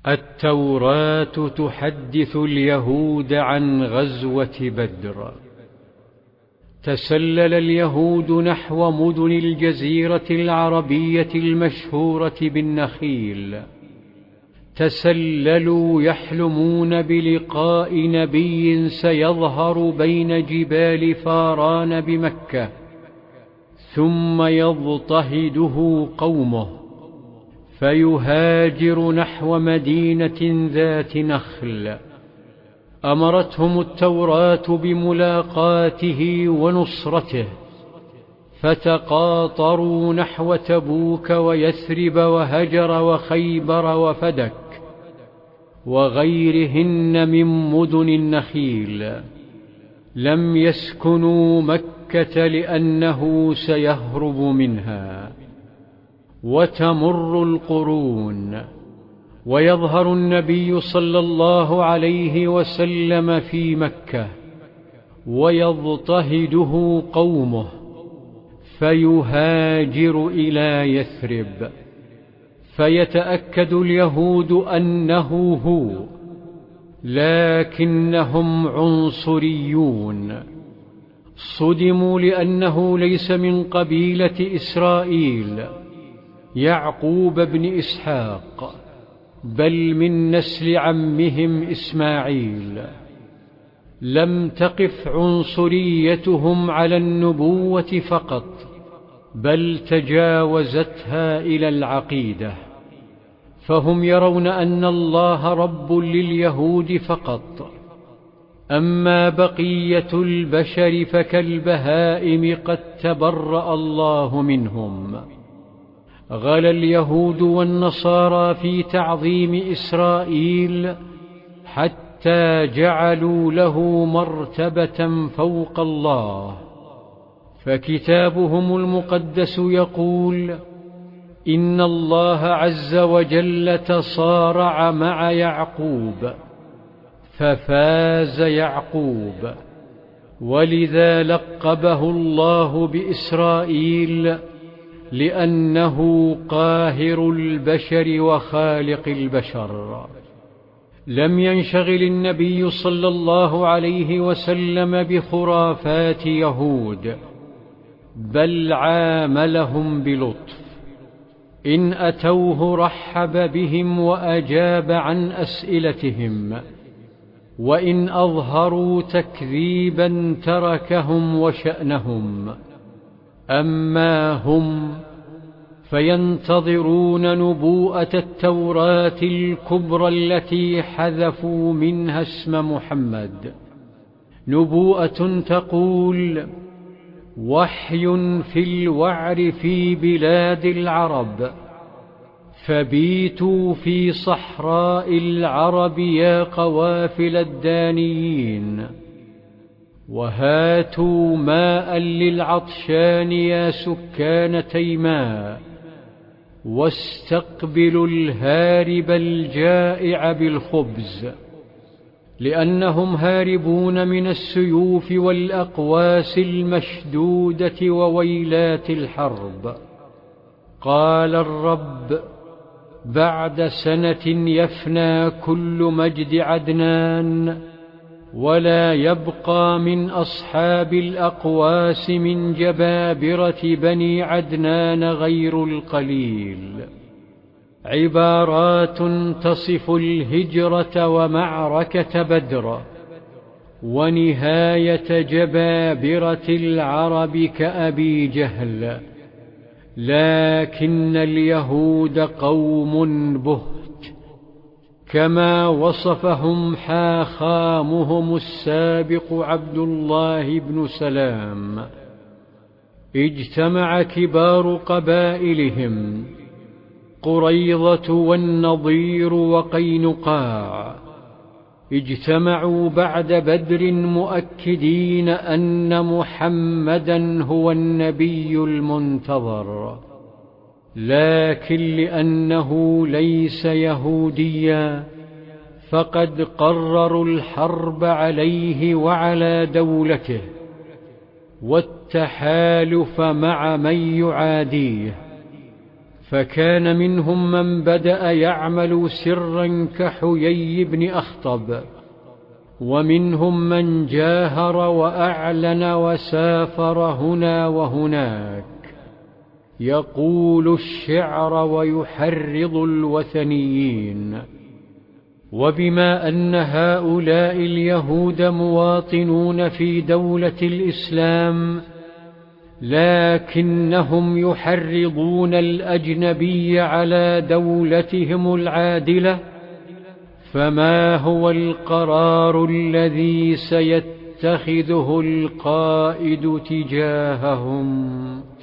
التوراة تحدث اليهود عن غزوة بدر. تسلل اليهود نحو مدن الجزيرة العربية المشهورة بالنخيل، تسللوا يحلمون بلقاء نبي سيظهر بين جبال فاران بمكة، ثم يضطهده قومه فيهاجر نحو مدينة ذات نخل. أمرتهم التوراة بملاقاته ونصرته، فتقاطروا نحو تبوك ويثرب وهجر وخيبر وفدك وغيرهن من مدن النخيل. لم يسكنوا مكة لأنه سيهرب منها. وتمر القرون ويظهر النبي صلى الله عليه وسلم في مكة، ويضطهده قومه فيهاجر إلى يثرب، فيتأكد اليهود أنه هو، لكنهم عنصريون. صدموا لأنه ليس من قبيلة إسرائيل يعقوب بن إسحاق، بل من نسل عمهم إسماعيل. لم تقف عنصريتهم على النبوة فقط، بل تجاوزتها إلى العقيدة، فهم يرون أن الله رب لليهود فقط، أما بقية البشر فكالبهائم قد تبرأ الله منهم. غلا اليهود والنصارى في تعظيم إسرائيل حتى جعلوا له مرتبة فوق الله، فكتابهم المقدس يقول: إن الله عز وجل تصارع مع يعقوب ففاز يعقوب، ولذا لقبه الله بإسرائيل، لأنه قاهر البشر وخالق البشر. لم ينشغل النبي صلى الله عليه وسلم بخرافات يهود، بل عاملهم بلطف. إن أتوه رحب بهم وأجاب عن أسئلتهم، وإن أظهروا تكذيبا تركهم وشأنهم. أما هم فينتظرون نبوءة التوراة الكبرى التي حذفوا منها اسم محمد، نبوءة تقول: وحي في الوعر في بلاد العرب، فبيتوا في صحراء العرب يا قوافل الدانيين، وهاتوا ماء للعطشان يا سكان تيماء، واستقبلوا الهارب الجائع بالخبز، لأنهم هاربون من السيوف والأقواس المشدودة وويلات الحرب. قال الرب: بعد سنة يفنى كل مجد عدنان، ولا يبقى من أصحاب الأقواس من جبابرة بني عدنان غير القليل. عبارات تصف الهجرة ومعركة بدر ونهاية جبابرة العرب كأبي جهل. لكن اليهود قوم بهت، كما وصفهم حاخامهم السابق عبد الله بن سلام. اجتمع كبار قبائلهم قريظة والنضير وقينقاع، اجتمعوا بعد بدر مؤكدين أن محمدا هو النبي المنتظر، لكن لأنه ليس يهوديا فقد قرروا الحرب عليه وعلى دولته، والتحالف مع من يعاديه، فكان منهم من بدأ يعمل سرا كحيي بن أخطب، ومنهم من جاهر وأعلن وسافر هنا وهناك يقول الشعر ويحرض الوثنيين. وبما أن هؤلاء اليهود مواطنون في دولة الإسلام لكنهم يحرضون الأجنبي على دولتهم العادلة، فما هو القرار الذي سيتخذه القائد تجاههم؟